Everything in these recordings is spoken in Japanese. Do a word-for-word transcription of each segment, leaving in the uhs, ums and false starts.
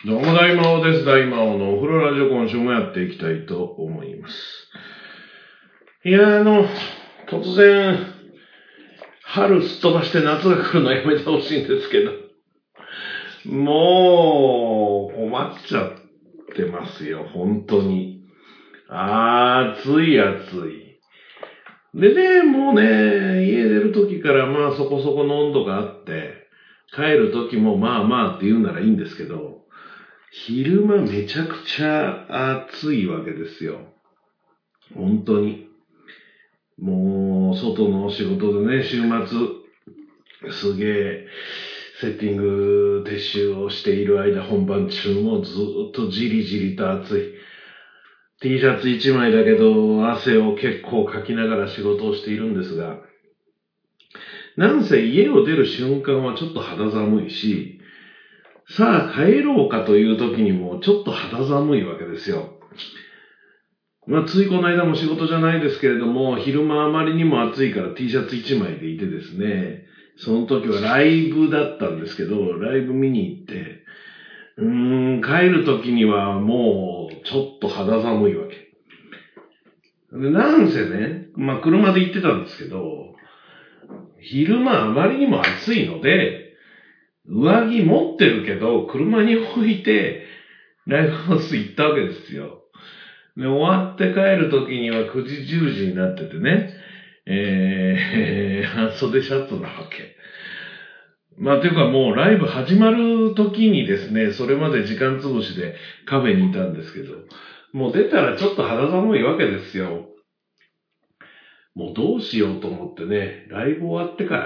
どうも大魔王です。大魔王のお風呂ラジオ、今週もやっていきたいと思います。いや、あの、突然、春すっ飛ばして夏が来るのやめてほしいんですけど、もう、困っちゃってますよ、本当に。暑い暑い。でね、もうね、家出る時からまあそこそこの温度があって、帰る時もまあまあって言うならいいんですけど、昼間めちゃくちゃ暑いわけですよ。本当に。もう、外の仕事でね、週末、すげえ、セッティング撤収をしている間、本番中もずっとじりじりと暑い。T シャツいちまいだけど、汗を結構かきながら仕事をしているんですが、なんせ家を出る瞬間はちょっと肌寒いし、さあ帰ろうかという時にもちょっと肌寒いわけですよ。まあ、ついこの間も仕事じゃないですけれども、昼間あまりにも暑いから T シャツいちまいでいてですね、その時はライブだったんですけど、ライブ見に行って、うーん、帰る時にはもうちょっと肌寒いわけ。で、なんせね、まあ車で行ってたんですけど、昼間あまりにも暑いので、上着持ってるけど、車に置いて、ライブハウス行ったわけですよ。で、終わって帰る時にはくじじゅうじになっててね、えー、半袖シャツなわけ。まあ、というかもうライブ始まる時にですね、それまで時間潰しでカフェにいたんですけど、もう出たらちょっと肌寒いわけですよ。もうどうしようと思ってね、ライブ終わってから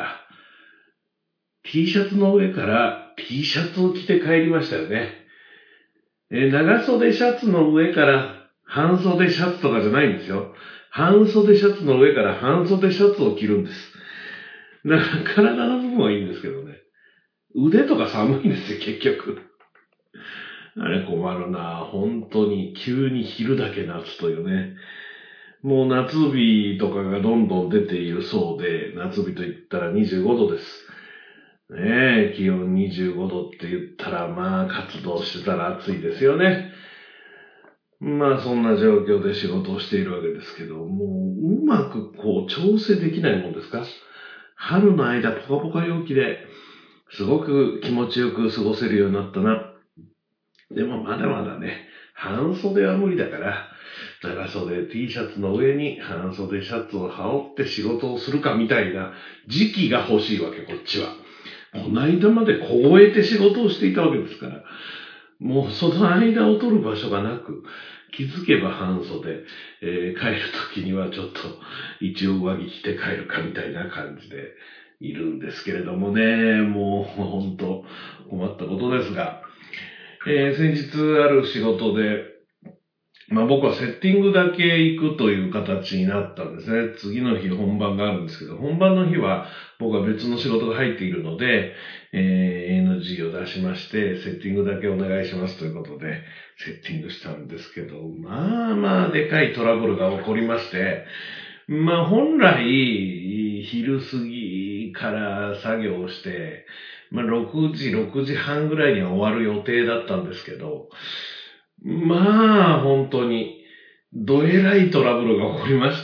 、T シャツの上から T シャツを着て帰りましたよね。えー、長袖シャツの上から半袖シャツとかじゃないんですよ。半袖シャツの上から半袖シャツを着るんです。だから体の部分はいいんですけどね。腕とか寒いんですよ、結局。あれ困るな本当に。急に昼だけ夏というね。もう夏日とかがどんどん出ているそうで、夏日と言ったらにじゅうごどです。ねえ、気温にじゅうごどって言ったら、まあ活動してたら暑いですよね。まあそんな状況で仕事をしているわけですけど、もううまくこう調整できないもんですか？春の間ポカポカ陽気ですごく気持ちよく過ごせるようになったな。でもまだまだね、半袖は無理だから、長袖 T シャツの上に半袖シャツを羽織って仕事をするかみたいな時期が欲しいわけ、こっちは。この間まで凍えて仕事をしていたわけですから、もうその間を取る場所がなく、気づけば半袖、えー、帰るときにはちょっと一応上着着て帰るかみたいな感じでいるんですけれどもね、もう本当困ったことですが、えー、先日ある仕事で、まあ僕はセッティングだけ行くという形になったんですね。次の日本番があるんですけど、本番の日は僕は別の仕事が入っているので、えー、エヌジー を出しまして、セッティングだけお願いしますということで、セッティングしたんですけど、まあまあでかいトラブルが起こりまして、まあ本来、昼過ぎから作業をして、まあろくじ、ろくじはんぐらいには終わる予定だったんですけど、まあ、本当に、どえらいトラブルが起こりまして、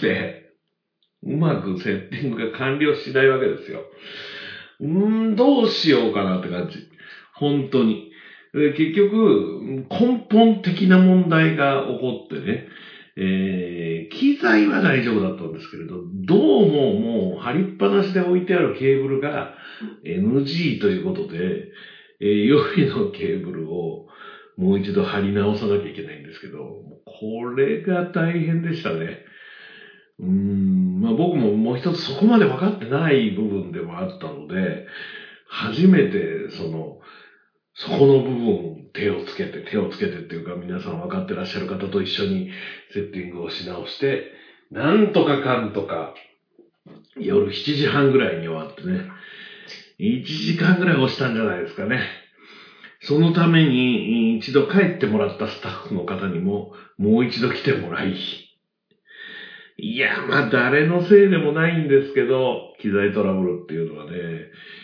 うまくセッティングが完了しないわけですよ。うーん、どうしようかなって感じ。本当に。で結局、根本的な問題が起こってね、えー、機材は大丈夫だったんですけれど、どうももう貼りっぱなしで置いてあるケーブルが エヌジー ということで、えー、予備のケーブルをもう一度貼り直さなきゃいけないんですけど、これが大変でしたね。うーん、まあ僕ももう一つそこまで分かってない部分でもあったので、初めてその、そこの部分手をつけて、手をつけてっていうか皆さん分かってらっしゃる方と一緒にセッティングをし直して、なんとかかんとか、夜しちじはんぐらいに終わってね、いちじかんぐらい押したんじゃないですかね。そのために一度帰ってもらったスタッフの方にももう一度来てもらい、いや、まあ誰のせいでもないんですけど、機材トラブルっていうのはね、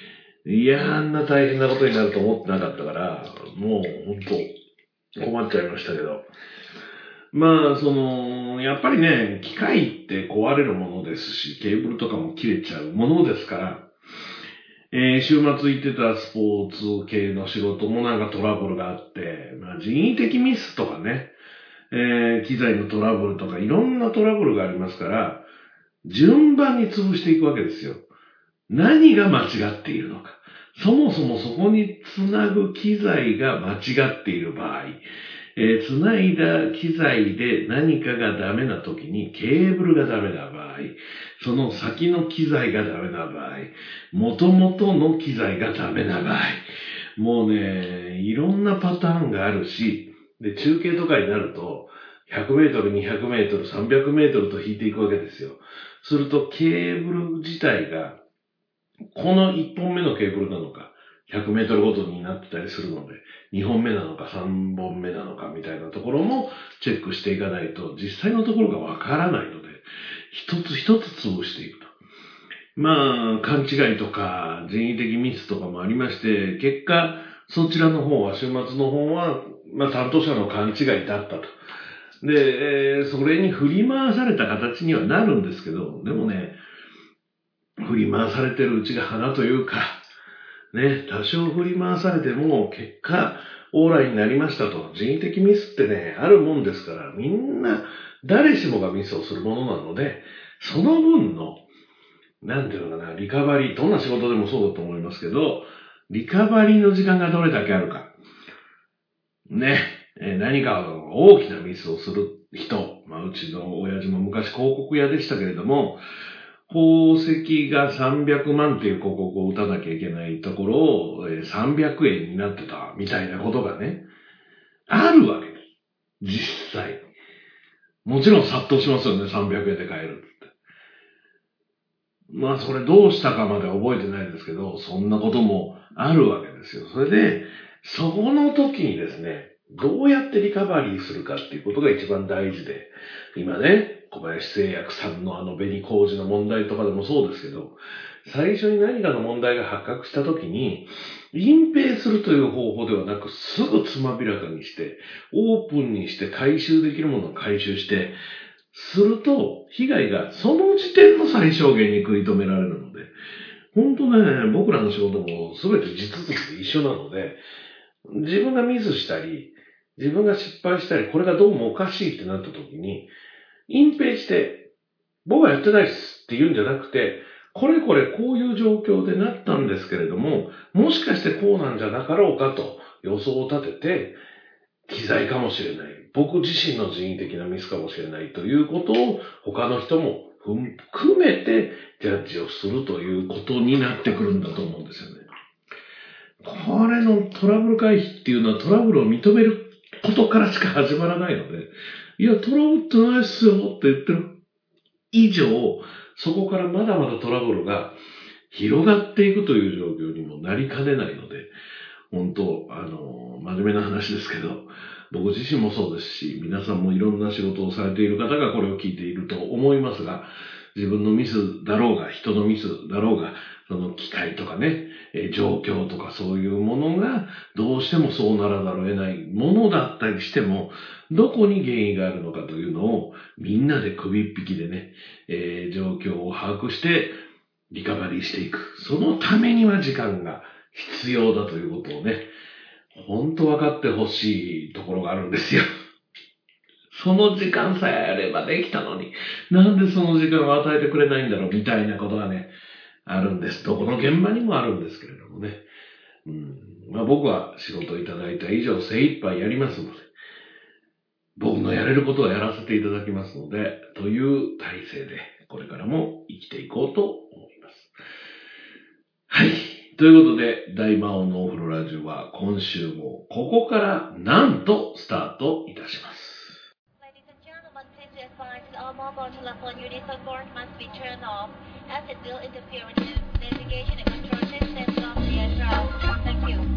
いや、あんな大変なことになると思ってなかったから、もう本当困っちゃいましたけど。まあ、その、やっぱりね、機械って壊れるものですし、ケーブルとかも切れちゃうものですから、えー、週末行ってたスポーツ系の仕事もなんかトラブルがあって、まあ、人為的ミスとかね、えー、機材のトラブルとかいろんなトラブルがありますから、順番に潰していくわけですよ。何が間違っているのか。そもそもそこにつなぐ機材が間違っている場合、えー、つないだ機材で何かがダメな時にケーブルがダメな場合、その先の機材がダメな場合、元々の機材がダメな場合、もうね、いろんなパターンがあるし、で、中継とかになると、ひゃくメートル、にひゃくメートル、さんびゃくメートルと引いていくわけですよ。すると、ケーブル自体が、このいっぽんめのケーブルなのか、ひゃくメートルごとになってたりするので、にほんめなのかさんぼんめなのかみたいなところもチェックしていかないと、実際のところがわからないので、一つ一つ潰していくと。まあ、勘違いとか人為的ミスとかもありまして、結果、そちらの方は、週末の方は、まあ、担当者の勘違いだったと。で、えー、それに振り回された形にはなるんですけど、でもね、振り回されてるうちが花というか、ね、多少振り回されても、結果、オーライになりましたと。人為的ミスってね、あるもんですから、みんな、誰しもがミスをするものなので、その分の、なんていうのかな、リカバリー、どんな仕事でもそうだと思いますけど、リカバリーの時間がどれだけあるか。ね、え何か大きなミスをする人、まあ、うちの親父も昔広告屋でしたけれども、宝石がさんびゃくまんっていう広告を打たなきゃいけないところをさんびゃくえんになってたみたいなことがね、あるわけです。実際。もちろん殺到しますよね、さんびゃくえんで買えるって。まあそれどうしたかまで覚えてないですけど、そんなこともあるわけですよ。それで、そこの時にですね、どうやってリカバリーするかっていうことが一番大事で、今ね、小林製薬さんのあの紅麹の問題とかでもそうですけど、最初に何かの問題が発覚した時に、隠蔽するという方法ではなく、すぐつまびらかにして、オープンにして回収できるものを回収して、すると、被害がその時点の最小限に食い止められるので、本当ね、僕らの仕事も全て地続きで一緒なので、自分がミスしたり、自分が失敗したり、これがどうもおかしいってなった時に、隠蔽して、僕はやってないですって言うんじゃなくて、これこれこういう状況でなったんですけれども、もしかしてこうなんじゃなかろうかと予想を立てて、機材かもしれない。僕自身の人為的なミスかもしれないということを他の人も含めてジャッジをするということになってくるんだと思うんですよね。これのトラブル回避っていうのはトラブルを認めることからしか始まらないので、いや、トラブルってないっすよって言ってる以上、そこからまだまだトラブルが広がっていくという状況にもなりかねないので、本当、あの、真面目な話ですけど、僕自身もそうですし、皆さんもいろんな仕事をされている方がこれを聞いていると思いますが、自分のミスだろうが、人のミスだろうが、その機械とかね、え状況とかそういうものがどうしてもそうならざるを得ないものだったりしても、どこに原因があるのかというのをみんなで首っ引きでね、えー、状況を把握してリカバリーしていく。そのためには時間が必要だということをね、本当分かってほしいところがあるんですよ。その時間さえあればできたのに、なんでその時間を与えてくれないんだろうみたいなことがね、あるんです。どこの現場にもあるんですけれどもね。うん、まあ僕は仕事をいただいた以上精一杯やりますので、僕のやれることはやらせていただきますので、という体制でこれからも生きていこうと思います。はい。ということで、大魔王のお風呂ラジオは今週もここからなんとスタートいたします。 Ladies and gentlemen, please be advised all mobile telephone units on board must be turned off as it will interfere with the navigation and control systems of the aircraft. Thank you.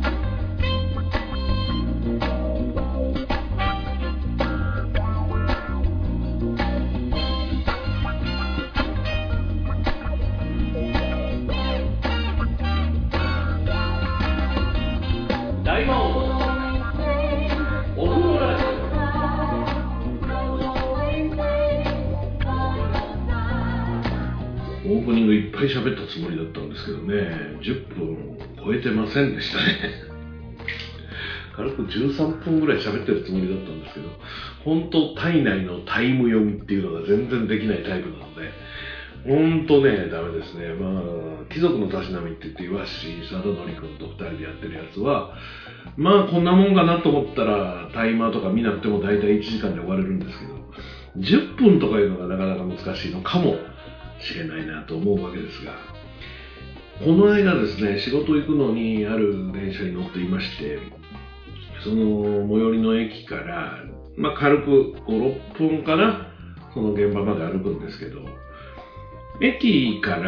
でいっぱい喋ったつもりだったんですけどね、じゅっぷん超えてませんでしたね。軽くじゅうさんぷんぐらい喋ってるつもりだったんですけど、本当体内のタイム読みっていうのが全然できないタイプなので、本当ね、ダメですね。まあ、貴族のたしなみって言って、岩橋貞則君とふたりでやってるやつは、まあこんなもんかなと思ったら、タイマーとか見なくても大体いちじかんで終われるんですけど、じゅっぷんとかいうのがなかなか難しいのかもしれないなと思うわけですが、この間ですね、仕事行くのにある電車に乗っていまして、その最寄りの駅から、まあ、軽くご、ろっぷんかな、その現場まで歩くんですけど、駅から、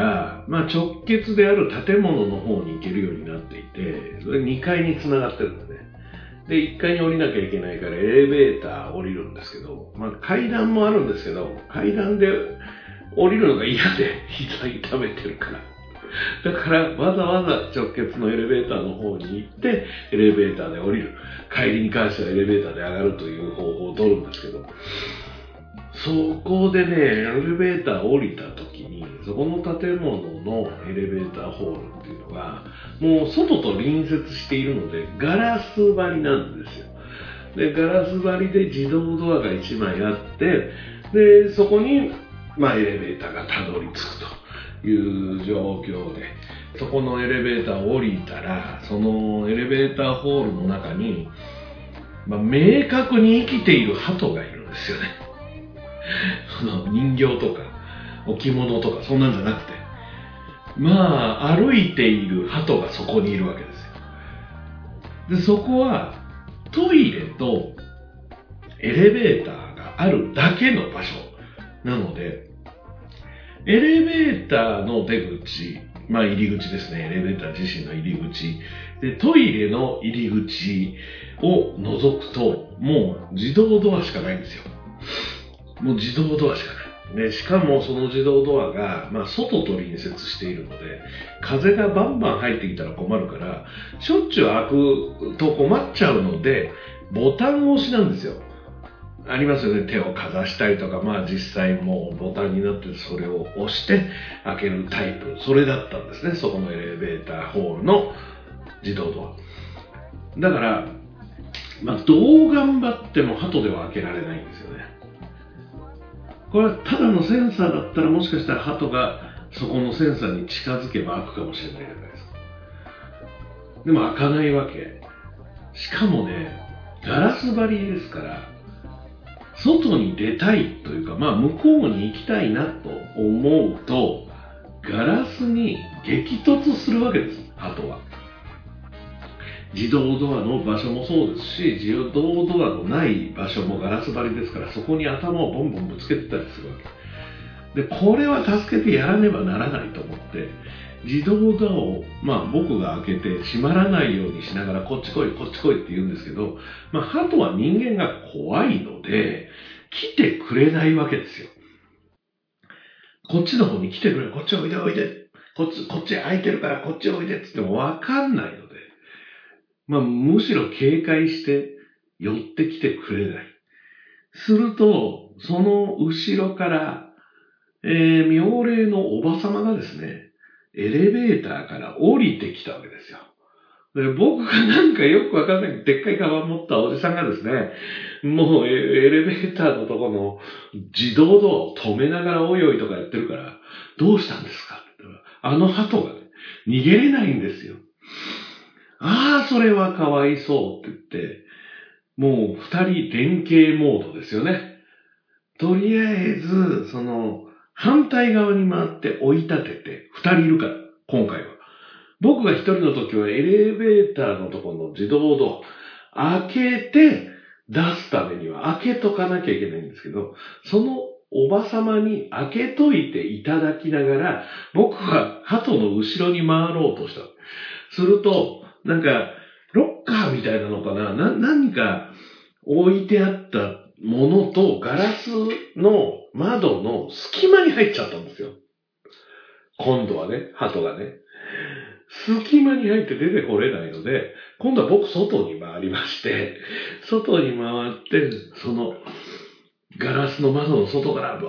まあ、直結である建物の方に行けるようになっていて、それにかいに繋がってるんですね。で、いっかいに降りなきゃいけないからエレベーター降りるんですけど、まあ、階段もあるんですけど、階段で降りるのが嫌で膝痛めてるから。だからわざわざ直結のエレベーターの方に行ってエレベーターで降りる、帰りに関してはエレベーターで上がるという方法を取るんですけど、そこでね、エレベーター降りた時にそこの建物のエレベーターホールっていうのがもう外と隣接しているのでガラス張りなんですよ。でガラス張りで自動ドアがいちまいあって、でそこに、まあ、エレベーターがたどり着くという状況で、そこのエレベーターを降りたら、そのエレベーターホールの中に、まあ、明確に生きている鳩がいるんですよね。その人形とか置物とかそんなんじゃなくて、まあ歩いている鳩がそこにいるわけですよ。でそこはトイレとエレベーターがあるだけの場所なので、エレベーターの出口、まあ入り口ですね、エレベーター自身の入り口で、トイレの入り口を覗くともう自動ドアしかないんですよ。もう自動ドアしかない。でしかもその自動ドアが、まあ、外と隣接しているので、風がバンバン入ってきたら困るから、しょっちゅう開くと困っちゃうので、ボタン押しなんですよ。ありますよね。手をかざしたりとか、まあ実際もうボタンになってそれを押して開けるタイプ。それだったんですね。そこのエレベーターホールの自動ドア。だから、まあどう頑張っても鳩では開けられないんですよね。これはただのセンサーだったらもしかしたら鳩がそこのセンサーに近づけば開くかもしれないじゃないですか。でも開かないわけ。しかもね、ガラス張りですから、外に出たいというか、まあ向こうに行きたいなと思うと、ガラスに激突するわけです、鳩は。自動ドアの場所もそうですし、自動ドアのない場所もガラス張りですから、そこに頭をボンボンぶつけてたりするわけ。で、これは助けてやらねばならないと思って、自動ドアを、まあ僕が開けて閉まらないようにしながら、こっち来い、こっち来いって言うんですけど、まあ鳩は人間が怖いので、来てくれないわけですよ。こっちの方に来てくれ、こっちおいでおいで、こっち、こっち空いてるからこっちおいでって言ってもわかんないので、まあむしろ警戒して寄ってきてくれない。すると、その後ろから、えー、妙齢のおばさまがですね、エレベーターから降りてきたわけですよ。で僕がなんかよくわかんないでっかいカバン持ったおじさんがですね、もうエレベーターのとこの自動ドアを止めながらおいおいとかやってるから、どうしたんですかって言ったら、あの鳩がね、逃げれないんですよ。ああ、それはかわいそうって言って、もう二人連携モードですよね。とりあえず、その、反対側に回って追い立てて、二人いるから、今回は。僕が一人の時はエレベーターのところの自動ドア、開けて出すためには開けとかなきゃいけないんですけど、そのおばさまに開けといていただきながら、僕は鳩の後ろに回ろうとした。すると、なんか、ロッカーみたいなのかな、な、何か置いてあったものとガラスの窓の隙間に入っちゃったんですよ。今度はね、鳩がね。隙間に入って出てこれないので、今度は僕外に回りまして、外に回って、そのガラスの窓の外からバッ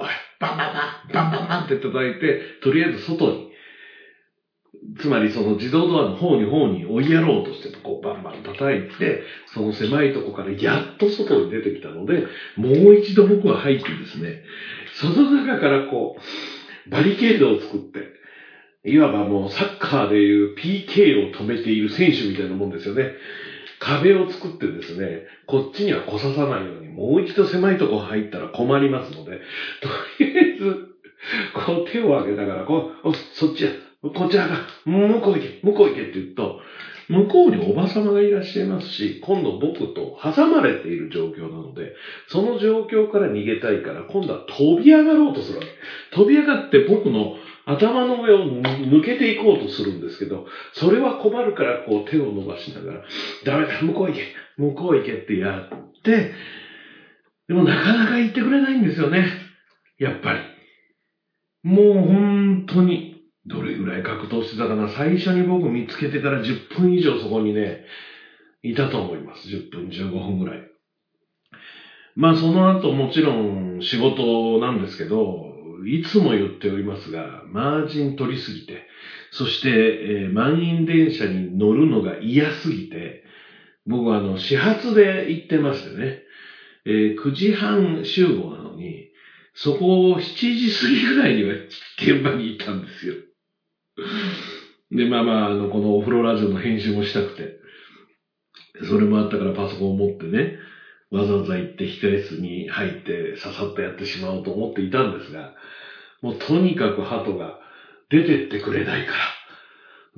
バンバンバン、バンバンバンって叩いて、とりあえず外に、つまりその自動ドアの方に方に追いやろうとして、こうバンバン叩いて、その狭いとこからやっと外に出てきたので、もう一度僕は入ってですね、その中からこう、バリケードを作って、いわばもうサッカーでいう ピーケー を止めている選手みたいなもんですよね。壁を作ってですね、こっちには来ささないように、もう一度狭いとこ入ったら困りますので、とりあえず、こう手を挙げながら、こう、おそっちや、こっちやが、向こう行け、向こう行けって言うと、向こうにおばさまがいらっしゃいますし、今度僕と挟まれている状況なので、その状況から逃げたいから、今度は飛び上がろうとするわけ。飛び上がって僕の頭の上を抜けていこうとするんですけど、それは困るからこう手を伸ばしながら、ダメだ、向こう行け、向こう行けってやって、でもなかなか行ってくれないんですよね。やっぱり。もう本当に、どれぐらい格闘してたかな。最初に僕見つけてからじゅっぷん以上そこにね、いたと思います。じゅっぷん、じゅうごふんぐらい。まあその後もちろん仕事なんですけど、いつも言っておりますが、マージン取りすぎて、そして、えー、満員電車に乗るのが嫌すぎて、僕はあの、始発で行ってましてね、えー、くじはん集合なのに、そこをしちじ過ぎぐらいには現場に行ったんですよ。で、まあまあ、あの、このお風呂ラジオの編集もしたくて、それもあったからパソコンを持ってね、わざわざ行って控え室に入ってささっとやってしまおうと思っていたんですが、もうとにかく鳩が出てってくれないから。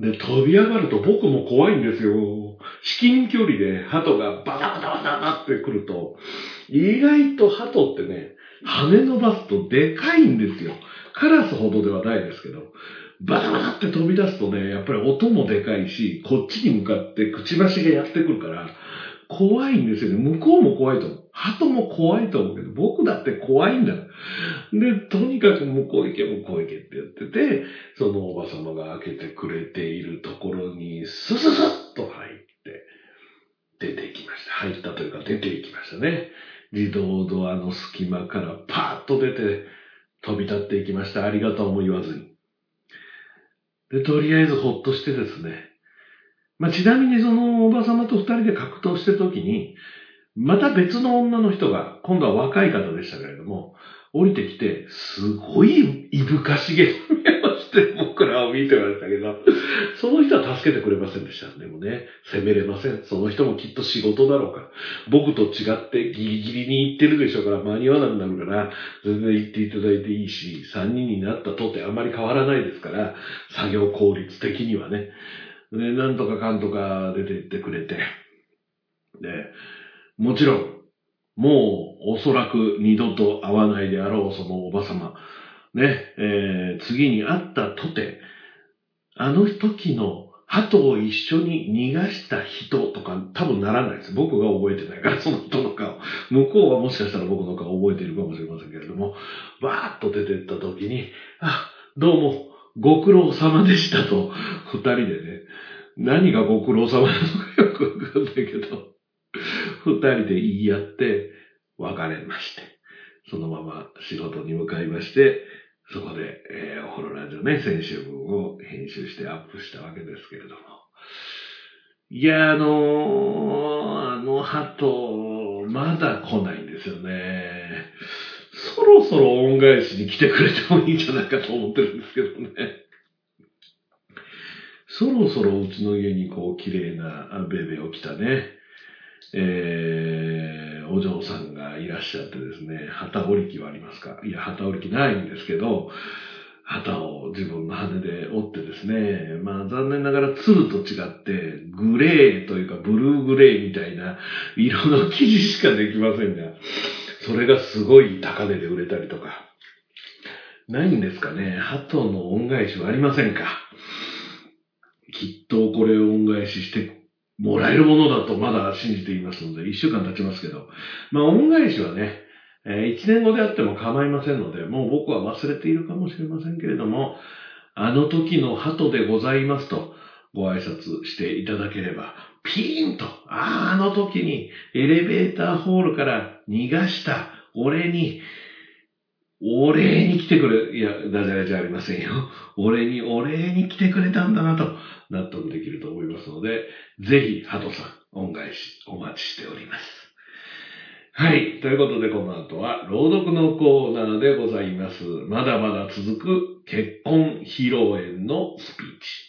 で、飛び上がると僕も怖いんですよ。至近距離で鳩がバタバタバタバタってくると、意外と鳩ってね、羽伸ばすとでかいんですよ。カラスほどではないですけど、バタバタって飛び出すとね、やっぱり音もでかいし、こっちに向かってくちばしがやってくるから、怖いんですよね。向こうも怖いと思う。鳩も怖いと思うけど、僕だって怖いんだ。で、とにかく向こう行け、向こう行けって言ってて、そのおばさまが開けてくれているところに、スススッと入って、出てきました。入ったというか出ていきましたね。自動ドアの隙間からパーッと出て、飛び立っていきました。ありがとうも言わずに。で、とりあえずほっとしてですね。まあ、ちなみにそのおばさまと二人で格闘してるときに、また別の女の人が、今度は若い方でしたけれども、降りてきて、すごいいぶかしげな目をして僕らを見てましたけど、その人は助けてくれませんでした。でもね、責めれません。その人もきっと仕事だろうから。僕と違ってギリギリに行ってるでしょうから、間に合わなくなるから、全然行っていただいていいし、三人になったとてあんまり変わらないですから、作業効率的にはね。で、なんとかかんとか出て行ってくれて。で、もちろん、もうおそらく二度と会わないであろうそのおばさま。ね、えー、次に会ったとて、あの時の鳩を一緒に逃がした人とか多分ならないです。僕が覚えてないから、その人の顔。向こうはもしかしたら僕の顔覚えているかもしれませんけれども、バーッと出てった時に、あ、どうも、ご苦労様でしたと、二人でね、何がご苦労様なのかよくわかんないけど、二人で言い合って別れまして、そのまま仕事に向かいまして、そこで、えー、お風呂ラジオね、先週分を編集してアップしたわけですけれども。いや、あのー、あの鳩、まだ来ないんですよね。そろそろ恩返しに来てくれてもいいんじゃないかと思ってるんですけどね。そろそろうちの家にこう綺麗なベベを着たね、えー、お嬢さんがいらっしゃってですね、旗織り機はありますか？いや、旗織り機ないんですけど、旗を自分の羽で折ってですね、まあ残念ながら鶴と違ってグレーというかブルーグレーみたいな色の生地しかできませんが、それがすごい高値で売れたりとか。ないんですかね。鳩の恩返しはありませんか？きっとこれを恩返ししてもらえるものだとまだ信じていますので、一週間経ちますけど、まあ恩返しはね、えー、一年後であっても構いませんので、もう僕は忘れているかもしれませんけれども、あの時の鳩でございますとご挨拶していただければ、ピーンと、ああ、あの時にエレベーターホールから逃がした俺にお礼に来てくれ、いや、ダジャレじゃありませんよ。お礼に、お礼に来てくれたんだなと納得できると思いますので、ぜひ、ハトさん、恩返しお待ちしております。はい。ということで、この後は、朗読のコーナーでございます。まだまだ続く結婚披露宴のスピーチ。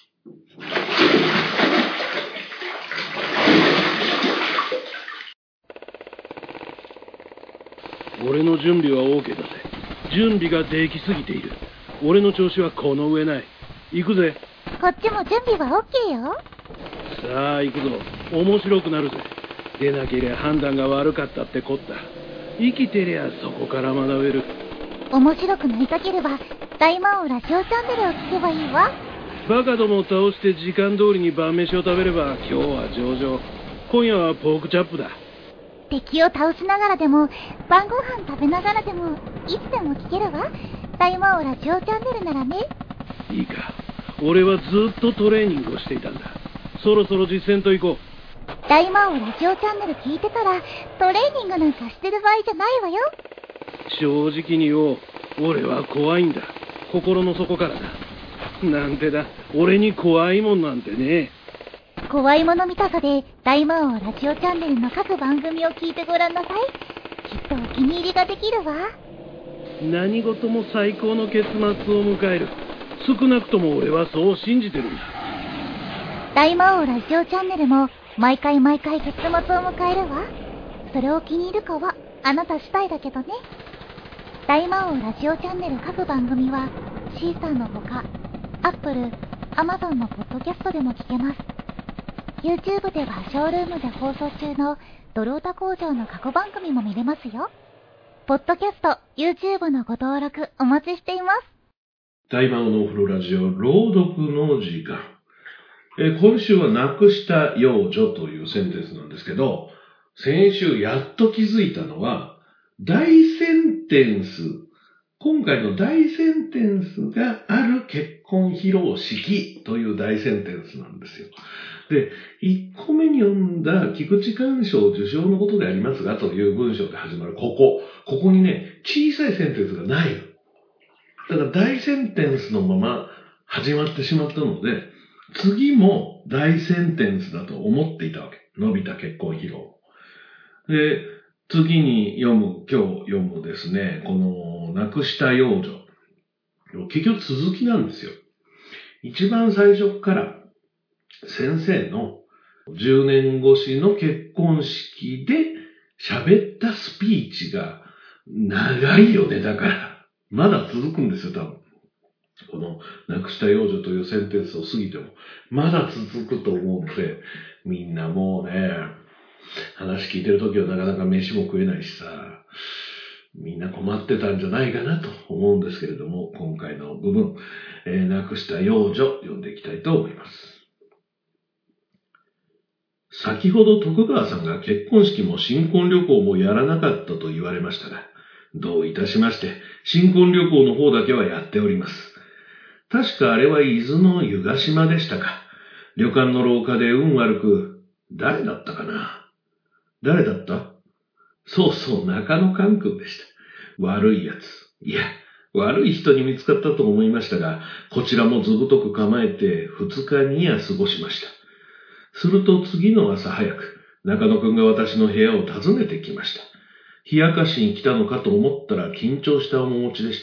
俺の準備は OK だぜ。準備ができすぎている。俺の調子はこの上ない。行くぜ。 こっちも準備は OK よ。 さあ行くぞ。面白くなるぜ。出なけりゃ判断が悪かったってこった。生きてりゃそこから学べる。 面白くなりたければ大魔王ラジオチャンネルを聞けばいいわ。 バカどもを倒して時間通りに晩飯を食べれば今日は上々。今夜はポークチャップだ。 敵を倒しながらでも晩ご飯食べながらでもいつでも聞けるわ。大魔王ラジオチャンネルならね。 いいか、俺はずっとトレーニングをしていたんだ。そろそろ実践と行こう。 大魔王ラジオチャンネル聞いてたらトレーニングなんかしてる場合じゃないわよ。 正直に言おう。俺は怖いんだ。心の底からだ。なんてだ、俺に怖いもんなんてね。 怖いもの見たさで大魔王ラジオチャンネルの各番組を聞いてごらんなさい。きっとお気に入りができるわ。 何事も最高の結末を迎える。少なくとも俺はそう信じてるんだ。 大魔王ラジオチャンネルも毎回毎回結末を迎えるわ。それを気に入るかはあなた次第だけどね。大魔王ラジオチャンネル各番組はシーサーのほか Apple、Amazon のポッドキャストでも聞けます。YouTube ではショールームで放送中のドロータ工場の過去番組も見れますよ。ポッドキャスト、YouTube のご登録お待ちしています。 大魔王のお風呂ラジオ朗読の時間。え今週はなくした幼女というセンテンスなんですけど、先週やっと気づいたのは、大センテンス、今回の大センテンスがある結婚披露式という大センテンスなんですよ。で、いっこめに読んだ菊池寛賞受賞のことでありますがという文章で始まるここ。ここにね、小さいセンテンスがないの。だから大センテンスのまま始まってしまったので、次も大センテンスだと思っていたわけ。伸びた結婚披露。で、次に読む、今日読むですね、このなくした幼女。結局続きなんですよ。一番最初から先生のじゅうねん越しの結婚式で喋ったスピーチが長いよね。だから、まだ続くんですよ、多分。このなくした幼女というセンテンスを過ぎても、まだ続くと思うので、みんなもうね、話聞いてるときはなかなか飯も食えないしさ、みんな困ってたんじゃないかなと思うんですけれども、今回の部分、えー、なくした幼女、読んでいきたいと思います。先ほど徳川さんが結婚式も新婚旅行もやらなかったと言われましたが、どういたしまして、新婚旅行の方だけはやっております。確かあれは伊豆の湯ヶ島でしたか。旅館の廊下で運悪く、誰だったかな。誰だった？そうそう、中野寛君でした。悪いやつ。いや、悪い人に見つかったと思いましたが、こちらもずぶとく構えて二日に夜過ごしました。すると次の朝早く、中野くんが私の部屋を訪ねてきました。冷やかしに来たのかと思ったら緊張した面持ちでした。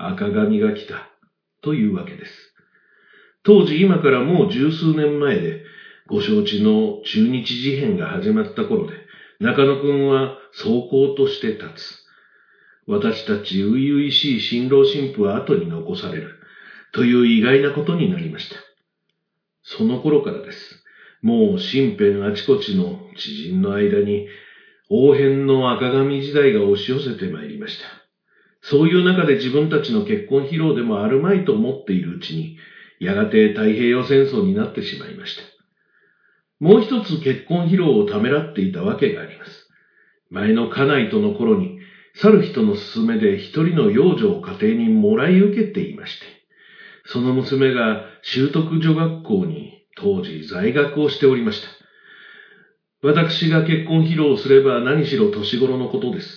赤髪が来た、というわけです。当時今からもう十数年前で、ご承知の中日事変が始まった頃で、中野くんは壮行として立つ。私たち初々しい新郎新婦は後に残される、という意外なことになりました。その頃からです。もう身辺あちこちの知人の間に、王変の赤髪時代が押し寄せてまいりました。そういう中で自分たちの結婚披露でもあるまいと思っているうちに、やがて太平洋戦争になってしまいました。もう一つ結婚披露をためらっていたわけがあります。前の家内との頃に、去る人の勧めで一人の養女を家庭にもらい受けていまして、その娘が修徳女学校に当時在学をしておりました。私が結婚披露すれば何しろ年頃のことです。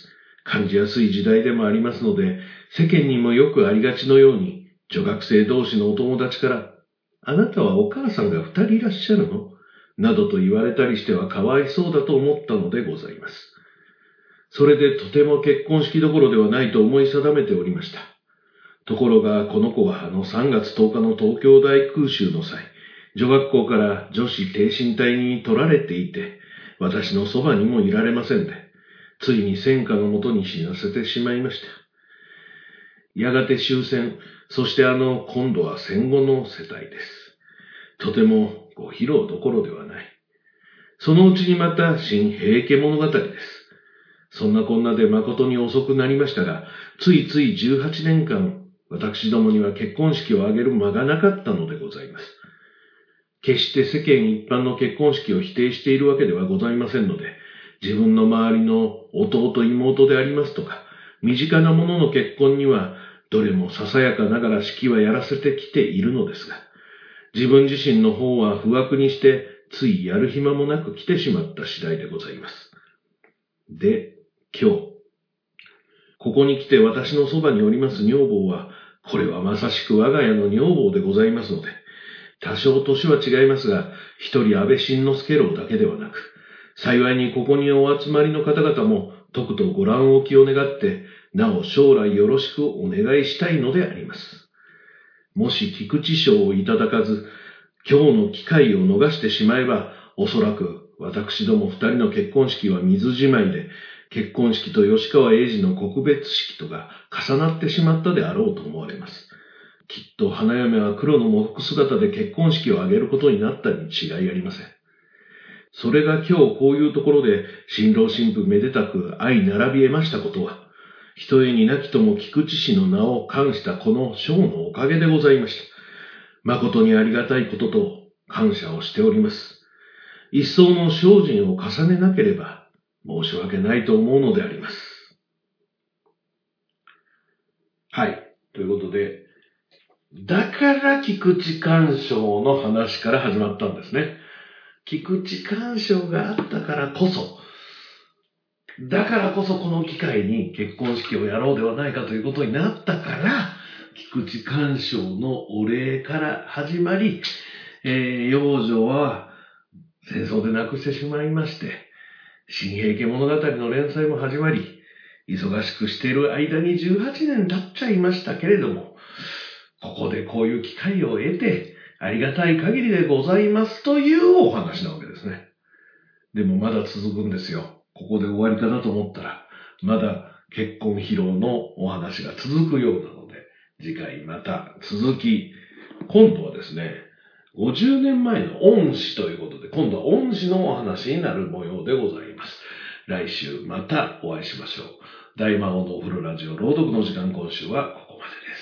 感じやすい時代でもありますので、世間にもよくありがちのように、女学生同士のお友達から、あなたはお母さんが二人いらっしゃるのなどと言われたりしてはかわいそうだと思ったのでございます。それでとても結婚式どころではないと思い定めておりました。ところが、この子はあのさんがつとおかの東京大空襲の際、女学校から女子挺身隊に取られていて、私のそばにもいられませんで、ついに戦火のもとに死なせてしまいました。やがて終戦、そしてあの今度は戦後の世帯です。とてもご披露どころではない。そのうちにまた新平家物語です。そんなこんなで誠に遅くなりましたが、ついついじゅうはちねんかん、私どもには結婚式を挙げる間がなかったのでございます。決して世間一般の結婚式を否定しているわけではございませんので、自分の周りの弟妹でありますとか、身近な者の結婚には、どれもささやかながら式はやらせてきているのですが、自分自身の方は不惑にして、ついやる暇もなく来てしまった次第でございます。で、今日、ここに来て私のそばにおります女房は、これはまさしく我が家の女房でございますので、多少年は違いますが、一人安倍晋之助郎だけではなく、幸いにここにお集まりの方々も、とくとご覧おきを願って、なお将来よろしくお願いしたいのであります。もし菊池賞をいただかず、今日の機会を逃してしまえば、おそらく私ども二人の結婚式は水じまいで、結婚式と吉川英治の告別式とが重なってしまったであろうと思われます。きっと花嫁は黒の喪服姿で結婚式を挙げることになったに違いありません。それが今日こういうところで新郎新婦めでたく相並び得ましたことは、ひとえになきとも菊池氏の名を冠したこの賞のおかげでございました。誠にありがたいことと感謝をしております。一層の精進を重ねなければ申し訳ないと思うのであります。はい。ということで、だから菊池寛賞の話から始まったんですね。菊池寛賞があったからこそ、だからこそこの機会に結婚式をやろうではないかということになったから、菊池寛賞のお礼から始まり、えー、幼女は戦争で亡くしてしまいまして、新平家物語の連載も始まり、忙しくしている間にじゅうはちねん経っちゃいましたけれども、ここでこういう機会を得て、ありがたい限りでございますというお話なわけですね。でもまだ続くんですよ。ここで終わりかなと思ったら、まだ結婚披露のお話が続くようなので、次回また続き、今度はですね、ごじゅうねんまえの恩師ということで、今度は恩師のお話になる模様でございます。来週またお会いしましょう。大魔王のお風呂ラジオ朗読の時間、今週はここまでです。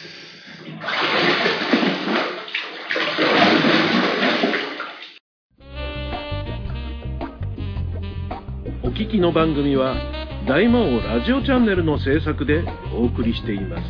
お聞きの番組は大魔王ラジオチャンネルの制作でお送りしています。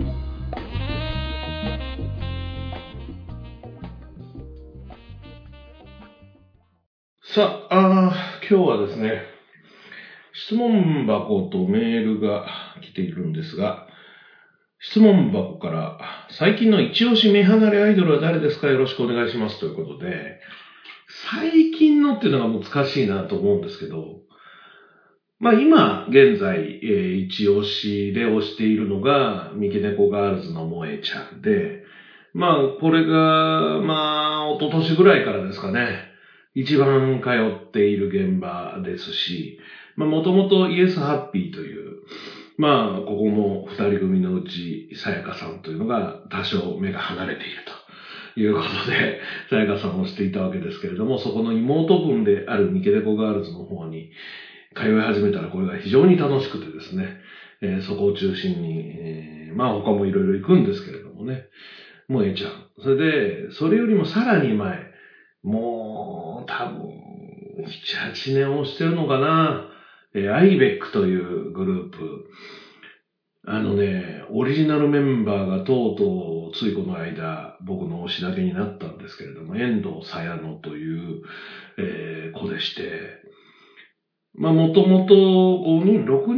さあ、あ今日はですね、質問箱とメールが来ているんですが、質問箱から最近の一押し目離れアイドルは誰ですか、よろしくお願いしますということで、最近のっていうのが難しいなと思うんですけど、まあ今現在、えー、一押しで推しているのが三毛猫ガールズの萌えちゃんで、まあこれがまあ一昨年ぐらいからですかね、一番通っている現場ですし、まあもともとイエスハッピーという、まあここも二人組のうちさやかさんというのが多少目が離れているということで、さやかさんをしていたわけですけれども、そこの妹分である三毛猫ガールズの方に通い始めたらこれが非常に楽しくてですね、えー、そこを中心に、えー、まあ他もいろいろ行くんですけれどもね、萌えちゃん。それで、それよりもさらに前、もう多分、なな、はちねんをしてるのかな、えー、アイベックというグループ。あのね、オリジナルメンバーがとうとうついこの間僕の推しだけになったんですけれども、遠藤さやのという、えー、子でして、まあもともとごにん、ろくにん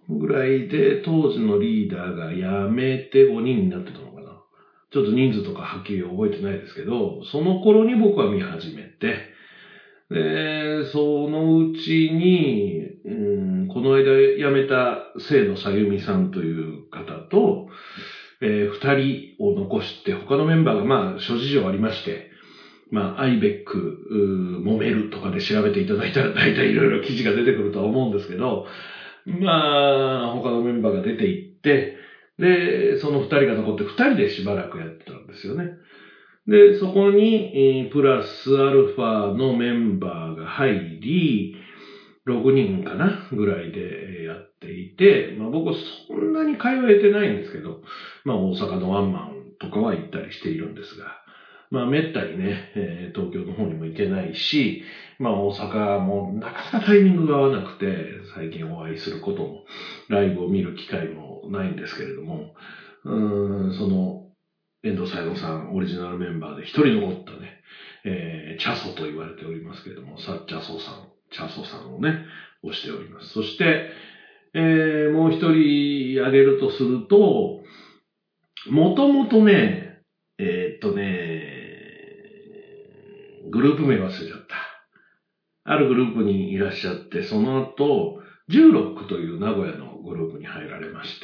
ぐらいで、当時のリーダーが辞めてごにんになってたのかな。ちょっと人数とかはっきり覚えてないですけど、その頃に僕は見始めて、で、そのうちに、うん、この間辞めた清野さゆみさんという方と、えー、二人を残して、他のメンバーがまあ諸事情ありまして、まあ、アイベック、揉めるとかで調べていただいたら大体いろいろ記事が出てくるとは思うんですけど、まあ、他のメンバーが出ていって、で、その二人が残って二人でしばらくやってたんですよね。で、そこに、プラスアルファのメンバーが入り、ろくにんかなぐらいでやっていて、まあ僕そんなに通えてないんですけど、まあ大阪のワンマンとかは行ったりしているんですが、まあめったにね、えー、東京の方にも行けないし、まあ大阪もなかなかタイミングが合わなくて、最近お会いすることも、ライブを見る機会もないんですけれども、うーん、その、遠藤さやのさん、オリジナルメンバーで一人残ったね、えー、チャソと言われておりますけれども、サッチャソさん、チャソさんをね、推しております。そして、えー、もう一人挙げるとすると、もともとね、えー、っとね、グループ名忘れちゃった。あるグループにいらっしゃって、その後、ジューロックという名古屋のグループに入られまして、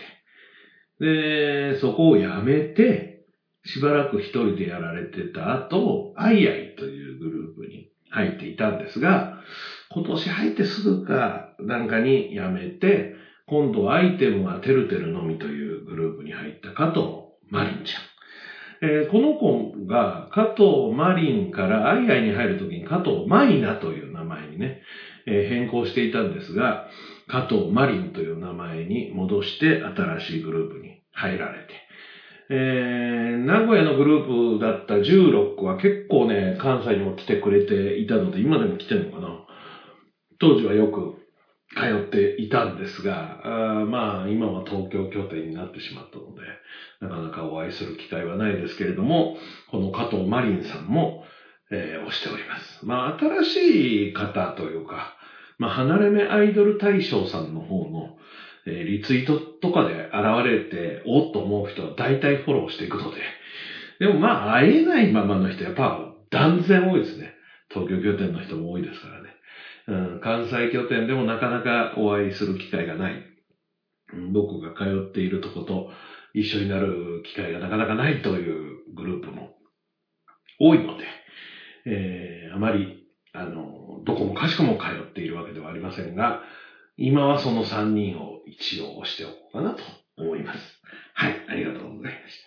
で、そこを辞めて、しばらく一人でやられてた後、アイアイというグループに入っていたんですが、今年入ってすぐかなんかに辞めて、今度アイテムはてるてるのみというグループに入った加藤マリンちゃん。えー、この子が加藤マリンからアイアイに入るときに加藤マイナという名前にね、えー、変更していたんですが、加藤マリンという名前に戻して新しいグループに入られて、えー、名古屋のグループだったじゅうろっくは結構ね、関西にも来てくれていたので、今でも来てるのかな。当時はよく通っていたんですが、あまあ今は東京拠点になってしまったので、なかなかお会いする機会はないですけれども、この加藤マリンさんも、えー、推しております。まあ新しい方というか、まあ離れ目アイドル大賞さんの方の、えー、リツイートとかで現れて、おっと思う人は大体フォローしていくので、でもまあ会えないままの人やっぱ断然多いですね。東京拠点の人も多いですからね。うん、関西拠点でもなかなかお会いする機会がない。うん、僕が通っているとこと一緒になる機会がなかなかないというグループも多いので、えー、あまり、あの、どこもかしこも通っているわけではありませんが、今はそのさんにんを一応押しておこうかなと思います。はい、ありがとうございました。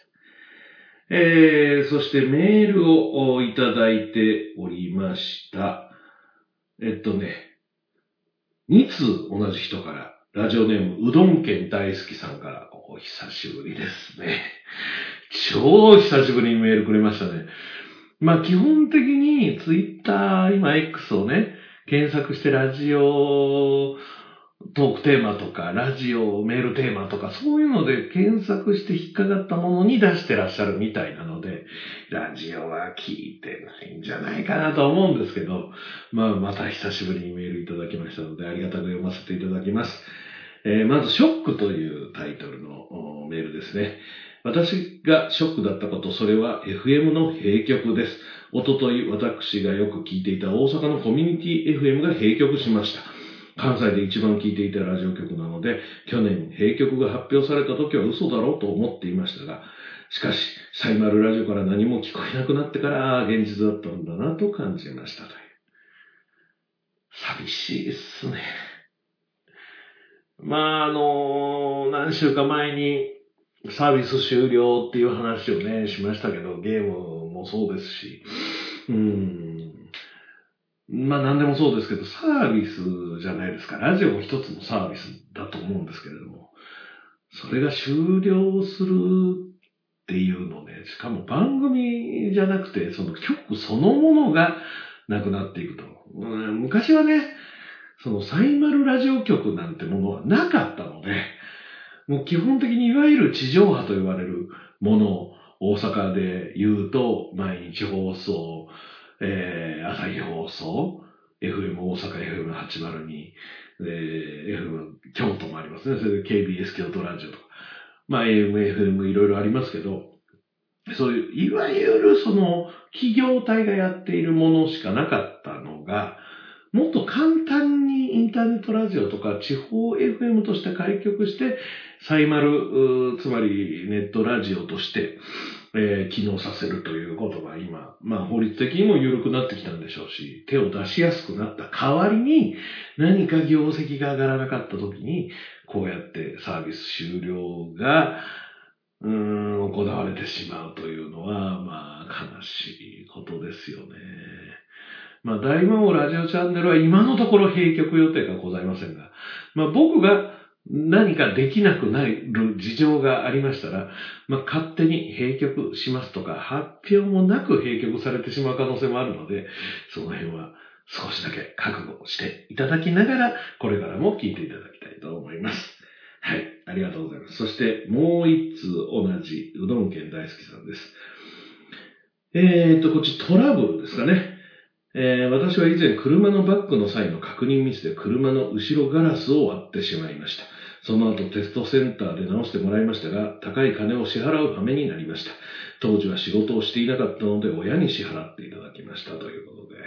えー、そしてメールをいただいておりました。えっとね、につう同じ人から、ラジオネームうどん県大好きさんから、お久しぶりですね。超久しぶりにメールくれましたね。まあ基本的にツイッター、今 X をね、検索してラジオトークテーマとか、ラジオメールテーマとか、そういうので検索して引っかかったものに出してらっしゃるみたいなので、ラジオは聞いてないんじゃないかなと思うんですけど、まあまた久しぶりにメールいただきましたので、ありがたく読ませていただきます。えー、まず、ショックというタイトルのメールですね。私がショックだったこと、それは エフエム の閉局です。おととい、私がよく聞いていた大阪のコミュニティ エフエム が閉局しました。関西で一番聞いていたラジオ局なので、去年閉局が発表された時は嘘だろうと思っていましたが、しかし、サイマルラジオから何も聞こえなくなってから現実だったんだなと感じましたという。寂しいですね。まあ、あの、何週か前にサービス終了っていう話をね、しましたけど、ゲームもそうですし、うーん。まあ何でもそうですけど、サービスじゃないですか。ラジオも一つのサービスだと思うんですけれども、それが終了するっていうのね、しかも番組じゃなくて、その局そのものがなくなっていくと。うん、昔はね、そのサイマルラジオ局なんてものはなかったので、もう基本的にいわゆる地上波と言われるものを大阪で言うと、毎日放送、えー、朝日放送、 エフエム 大阪 エフエムはちまるに、で、エフエム 京都もありますね。それで ケービーエス 京都ラジオとか。まあ エーエム、エフエム いろいろありますけど、そういう、いわゆるその企業体がやっているものしかなかったのが、もっと簡単にインターネットラジオとか地方 エフエム として開局して、サイマル、つまりネットラジオとして、えー、機能させるということが今、まあ法律的にも緩くなってきたんでしょうし、手を出しやすくなった代わりに、何か業績が上がらなかった時に、こうやってサービス終了が、うーん、行われてしまうというのは、まあ悲しいことですよね。まあ大魔王ラジオチャンネルは今のところ閉局予定がございませんが、まあ僕が何かできなくなる事情がありましたら、まあ、勝手に閉局しますとか、発表もなく閉局されてしまう可能性もあるので、その辺は少しだけ覚悟していただきながら、これからも聞いていただきたいと思います。はい、ありがとうございます。そしてもう一通同じうどん県大好きさんです。えーと、こっちトラブルですかね。えー、私は以前車のバックの際の確認ミスで車の後ろガラスを割ってしまいました。その後テストセンターで直してもらいましたが、高い金を支払う羽目になりました。当時は仕事をしていなかったので親に支払っていただきましたということで。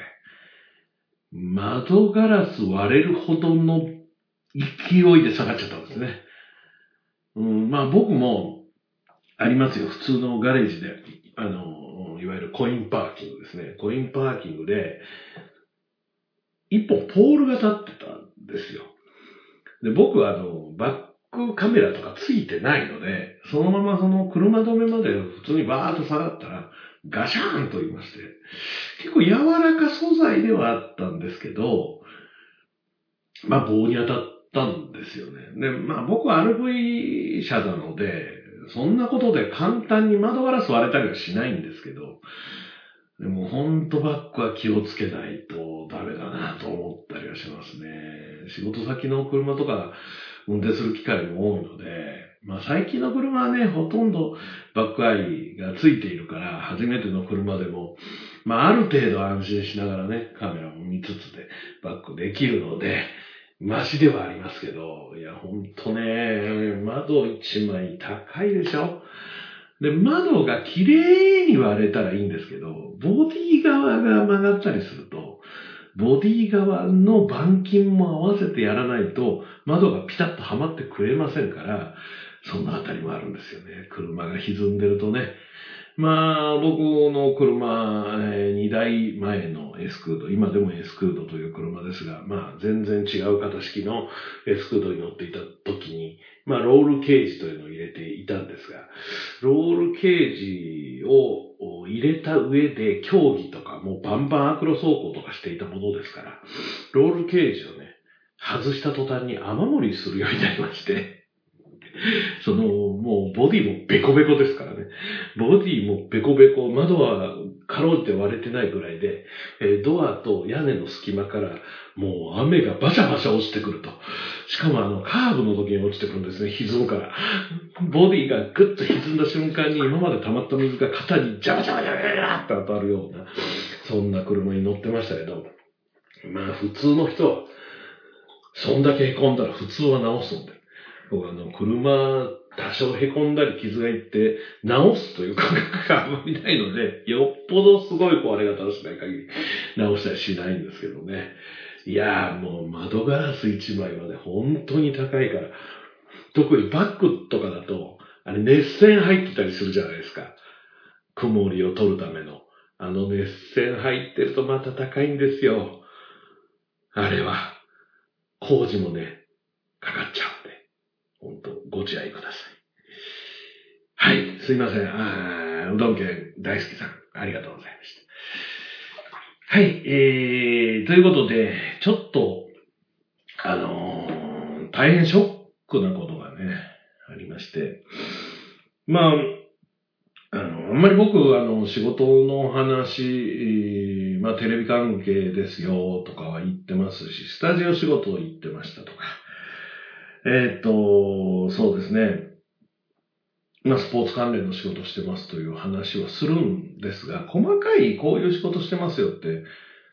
窓ガラス割れるほどの勢いで下がっちゃったんですね。うん、まあ僕もありますよ。普通のガレージで、あの、いわゆるコインパーキングですね。コインパーキングで、一本ポールが立ってたんですよ。で、僕はあの、バックカメラとかついてないので、そのままその車止めまで普通にバーッと下がったら、ガシャーンと言いまして、結構柔らか素材ではあったんですけど、まあ棒に当たったんですよね。で、まあ僕は アールブイ 車なので、そんなことで簡単に窓ガラス割れたりはしないんですけど、でも本当バックは気をつけないとダメだなと思ったりはしますね。仕事先の車とか運転する機会も多いので、まあ最近の車はね、ほとんどバックアイがついているから、初めての車でも、まあある程度安心しながらね、カメラも見つつでバックできるので、マシではありますけど、いやほんとね、窓一枚高いでしょ。で、窓が綺麗に割れたらいいんですけど、ボディ側が曲がったりすると、ボディ側の板金も合わせてやらないと、窓がピタッとはまってくれませんから、そのあたりもあるんですよね。車が歪んでるとね。まあ、僕の車、えー、にだいまえのエスクード、今でもエスクードという車ですが、まあ、全然違う型式のエスクードに乗っていた時に、まあ、ロールケージというのを入れていたんですが、ロールケージを入れた上で競技とか、もうバンバンアクロ走行とかしていたものですから、ロールケージをね、外した途端に雨漏りするようになりまして、その、もうボディもベコベコですからね。ボディもベコベコ、窓はかろうじて割れてないぐらいで、えー、ドアと屋根の隙間からもう雨がバシャバシャ落ちてくると。しかもあの、カーブの時に落ちてくるんですね、歪むから。ボディがグッと歪んだ瞬間に今まで溜まった水が肩にジャバジャバジャバジャバって当たるような、そんな車に乗ってましたけど、まあ普通の人は、そんだけ凹んだら普通は直すんで。僕あの、車、多少凹んだり傷がいって直すという感覚があんまりないので、よっぽどすごい壊れ方をしない限り直したりしないんですけどね。いやーもう窓ガラス一枚はね、本当に高いから。特にバックとかだと、あれ熱線入ってたりするじゃないですか。曇りを取るための。あの熱線入ってるとまた高いんですよ。あれは。工事もね、かかっちゃうんで。本当ご自愛ください。はい、すいません。あうどん県大好きさん、ありがとうございました。はい、えー、ということで、ちょっと、あのー、大変ショックなことがね、ありまして、まあ、あの、あんまり僕、あの、仕事の話、まあ、テレビ関係ですよ、とかは言ってますし、スタジオ仕事を言ってましたとか、えっと、そうですね。まあ、スポーツ関連の仕事してますという話はするんですが、細かいこういう仕事してますよって、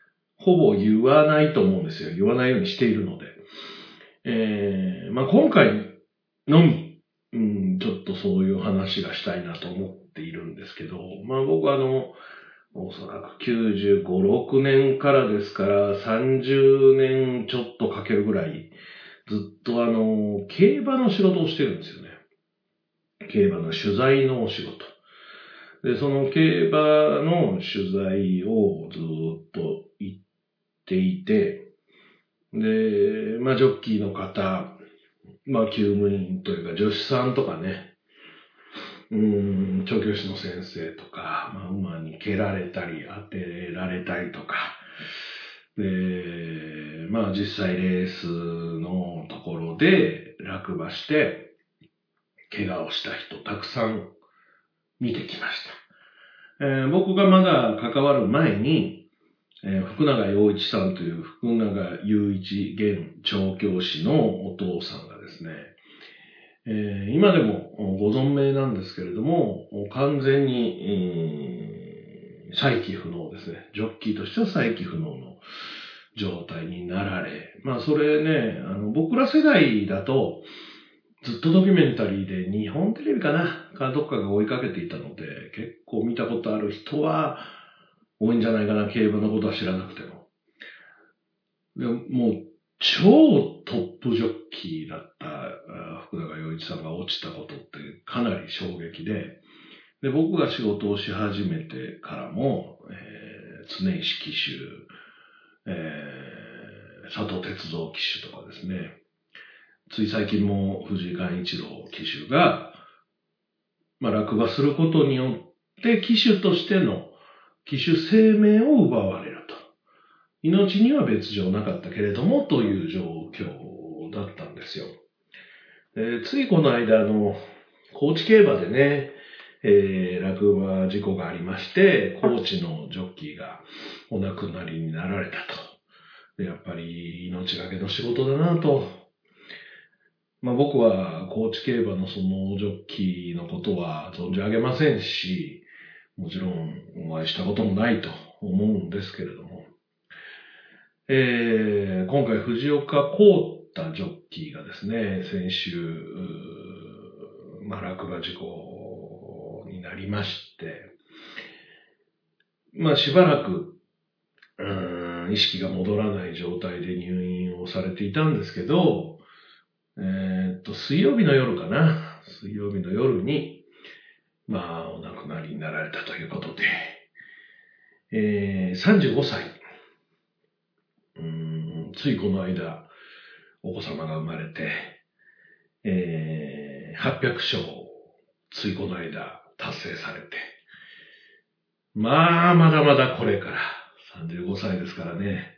ほぼ言わないと思うんですよ。言わないようにしているので。えー、まあ今回のみ、うん、ちょっとそういう話がしたいなと思っているんですけど、まあ僕はあの、おそらくきゅうじゅうご、ろくねんからですから、さんじゅうねんちょっとかけるぐらい、ずっとあの、競馬の仕事をしてるんですよね。競馬の取材のお仕事。で、その競馬の取材をずっと行っていて、で、まあ、ジョッキーの方、まあ、厩務員というか、助手さんとかね、うーん、調教師の先生とか、まあ、馬に蹴られたり、当てられたりとか、で、まあ、実際レースのところで落馬して、怪我をした人たくさん見てきました。えー、僕がまだ関わる前に、えー、福永陽一さんという福永雄一現調教師のお父さんがですね、えー、今でもご存命なんですけれども、完全に、えー、再起不能ですね。ジョッキーとしては再起不能の状態になられ、まあそれね、あの僕ら世代だと、ずっとドキュメンタリーで日本テレビかなかどっかが追いかけていたので、結構見たことある人は多いんじゃないかな、競馬のことは知らなくても。でもう超トップジョッキーだった福永陽一さんが落ちたことってかなり衝撃で、で僕が仕事をし始めてからも、えー、常石騎手、えー、佐藤鉄道騎手とかですね、つい最近も藤井寛一郎騎手が、まあ、落馬することによって騎手としての騎手生命を奪われると。命には別状なかったけれどもという状況だったんですよ。えー、ついこの間の高知競馬でね、えー、落馬事故がありまして、高知のジョッキーがお亡くなりになられたと。でやっぱり命がけの仕事だなと。まあ、僕は高知競馬のそのジョッキーのことは存じ上げませんし、もちろんお会いしたこともないと思うんですけれども、えー、今回藤岡幸太ジョッキーがですね、先週、まあ、落馬事故になりまして、まあ、しばらく、うーん、意識が戻らない状態で入院をされていたんですけど、えー、っと、水曜日の夜かな。水曜日の夜に、まあ、お亡くなりになられたということで、えー、さんじゅうごさい。うーん、ついこの間、お子様が生まれて、えー、はっぴゃく勝、ついこの間、達成されて、まあ、まだまだこれから、さんじゅうごさいですからね、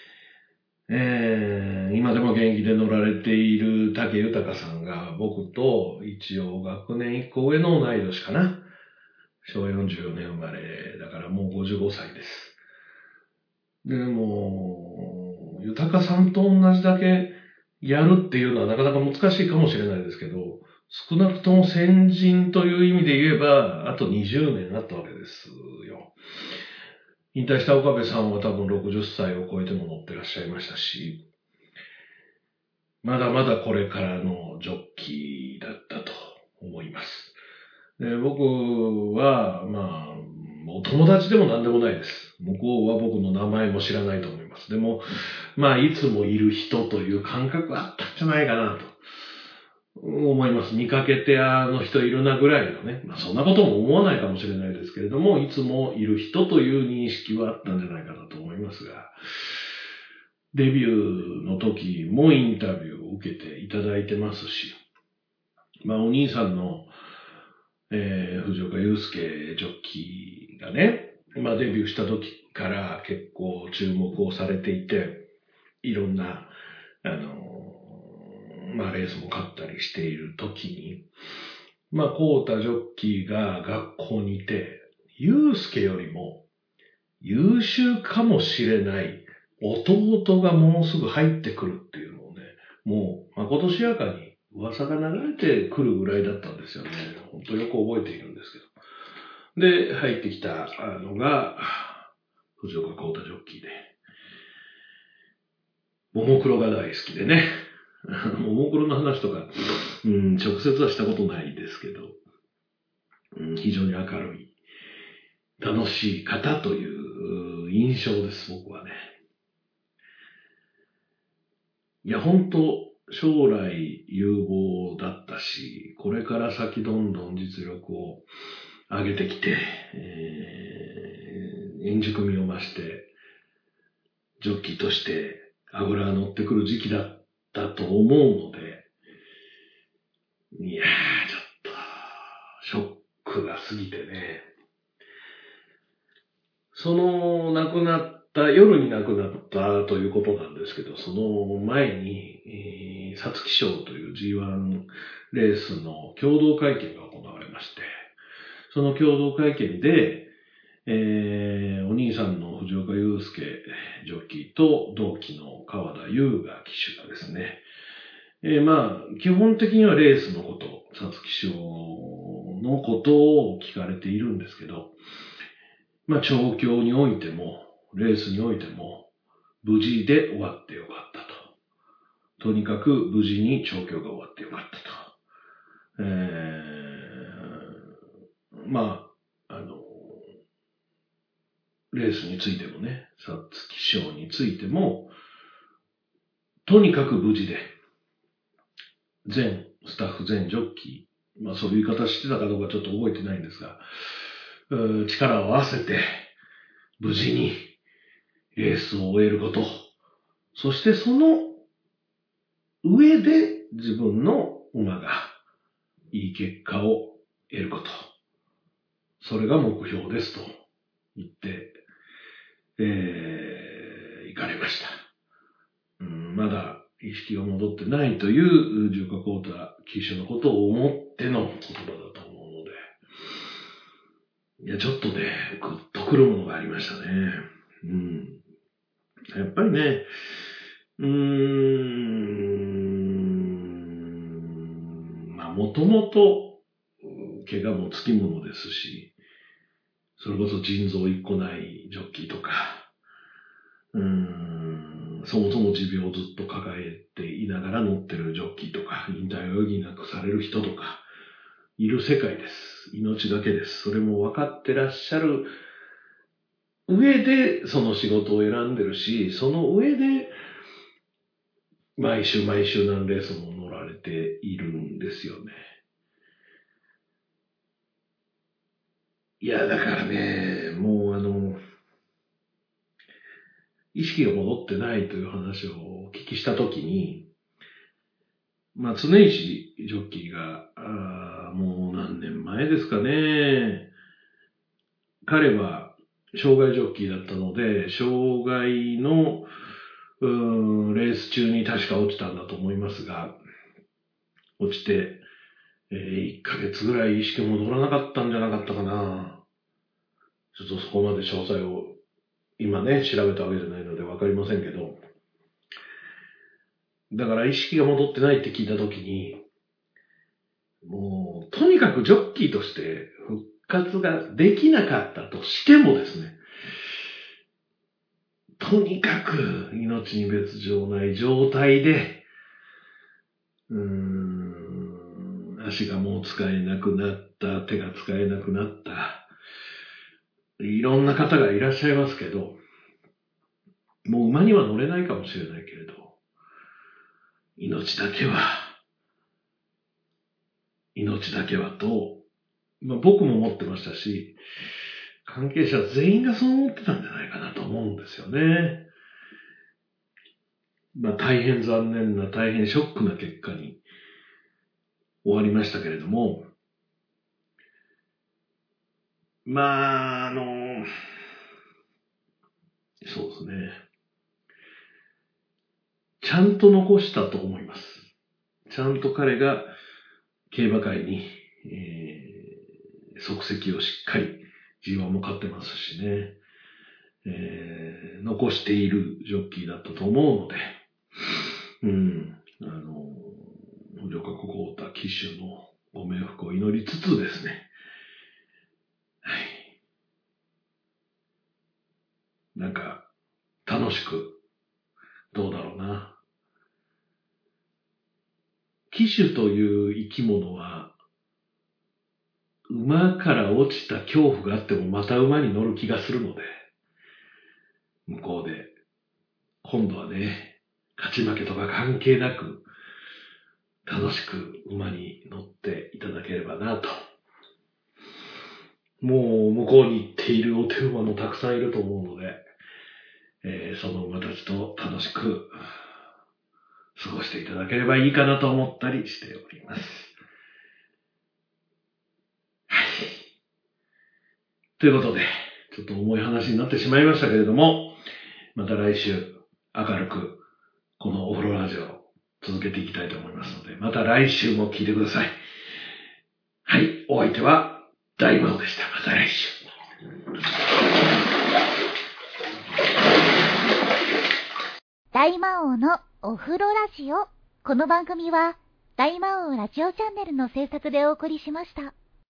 えー、今でも現役で乗られている武豊さんが僕と一応学年いっこ上の同い年かな。しょうわよんじゅうよねん生まれだからもうごじゅうごさいです。でも、豊さんと同じだけやるっていうのはなかなか難しいかもしれないですけど、少なくとも先人という意味で言えば、あとにじゅうねんあったわけですよ。引退した岡部さんは多分ろくじゅっさいを超えても乗ってらっしゃいましたし、まだまだこれからのジョッキーだったと思います。で僕は、まあ、お友達でも何でもないです。向こうは僕の名前も知らないと思います。でも、まあ、いつもいる人という感覚があったんじゃないかなと思います。見かけてあの人いるなぐらいのね、まあ、そんなことも思わないかもしれないですけれども、いつもいる人という認識はあったんじゃないかなと思いますが、デビューの時もインタビューを受けていただいてますし、まあお兄さんの、えー、藤岡祐介ジョッキーがね、まあデビューした時から結構注目をされていて、いろんな、あの、まあレースも勝ったりしている時に、まあコータジョッキーが学校にいて、祐介よりも優秀かもしれない弟がもうすぐ入ってくるっていうのをね、もうまことしやかに噂が流れてくるぐらいだったんですよね。本当よく覚えているんですけど。で、入ってきたのが藤岡幸太ジョッキーで。 ももクロが大好きでね。ももクロの話とか、うん、直接はしたことないですけど、うん、非常に明るい、楽しい方という印象です、僕はね。いや、本当将来有望だったし、これから先どんどん実力を上げてきて、えー、円熟味を増して、ジョッキーとして油が乗ってくる時期だったと思うので、いやー、ちょっと、ショックが過ぎてね。その亡くなった、夜に亡くなったということなんですけど、その前に、えー、皐月賞という ジーワン レースの共同会見が行われまして、その共同会見で、えー、お兄さんの藤岡祐介ジョッキーと同期の川田優雅騎手がですね、えー、まあ、基本的にはレースのこと、皐月賞のことを聞かれているんですけど、まあ、調教においても、レースにおいても、無事で終わってよかったと。とにかく無事に調教が終わってよかったと。えー、まあ、あの、レースについてもね、皐月賞についても、とにかく無事で、全スタッフ、全ジョッキー、まあそういう言い方してたかどうかちょっと覚えてないんですが、力を合わせて、無事にレースを終えること、そしてその上で自分の馬がいい結果を得ること、それが目標ですと言って、えー、行かれました。うん、まだ意識が戻ってないという重華幸太騎手のことを思っての言葉だと思うので、いや、ちょっとね、グッとくるものがありましたね。うん。やっぱりね、うーん、まあ、もともと、怪我もつきものですし、それこそ腎臓一個ないジョッキーとか、うーん、そもそも持病をずっと抱えていながら乗ってるジョッキーとか、引退を余儀なくされる人とか、いる世界です。命がけです。それも分かってらっしゃる上でその仕事を選んでるし、その上で毎週毎週何レースも乗られているんですよね。いや、だからね、もうあの、意識が戻ってないという話をお聞きしたときに、まあ、常石ジョッキーが、あもう何年前ですかね、彼は障害ジョッキーだったので、障害のうーんレース中に確か落ちたんだと思いますが、落ちて、えー、いっかげつぐらい意識戻らなかったんじゃなかったかな。ちょっとそこまで詳細を今ね、調べたわけじゃないのでわかりませんけど、だから意識が戻ってないって聞いたときに、もう、とにかくジョッキーとして復活ができなかったとしてもですね、とにかく命に別状ない状態で、うーん、足がもう使えなくなった、手が使えなくなった、いろんな方がいらっしゃいますけど、もう馬には乗れないかもしれないけれど、命だけは、命だけはと、まあ、僕も思ってましたし、関係者全員がそう思ってたんじゃないかなと思うんですよね。まあ大変残念な、大変ショックな結果に終わりましたけれども、まあ、あの、そうですね。ちゃんと残したと思います。ちゃんと彼が競馬界に、えー、足跡をしっかり ジーワン も勝ってますしね、えー、残しているジョッキーだったと思うので、うん、あの、藤岡幸太騎手のご冥福を祈りつつですね、はい。なんか、楽しく、 どうだろうな。騎手という生き物は、馬から落ちた恐怖があってもまた馬に乗る気がするので、向こうで、今度はね、勝ち負けとか関係なく、楽しく馬に乗っていただければなと。もう向こうに行っているお手馬もたくさんいると思うので、えー、その馬たちと楽しく過ごしていただければいいかなと思ったりしております。はい。ということで、ちょっと重い話になってしまいましたけれども、また来週明るくこのお風呂ラジオを続けていきたいと思いますので、また来週も聞いてください。はい、お相手は大魔王でした。また来週。 大魔王のお風呂ラジオ。この番組は大魔王ラジオチャンネルの制作でお送りしました。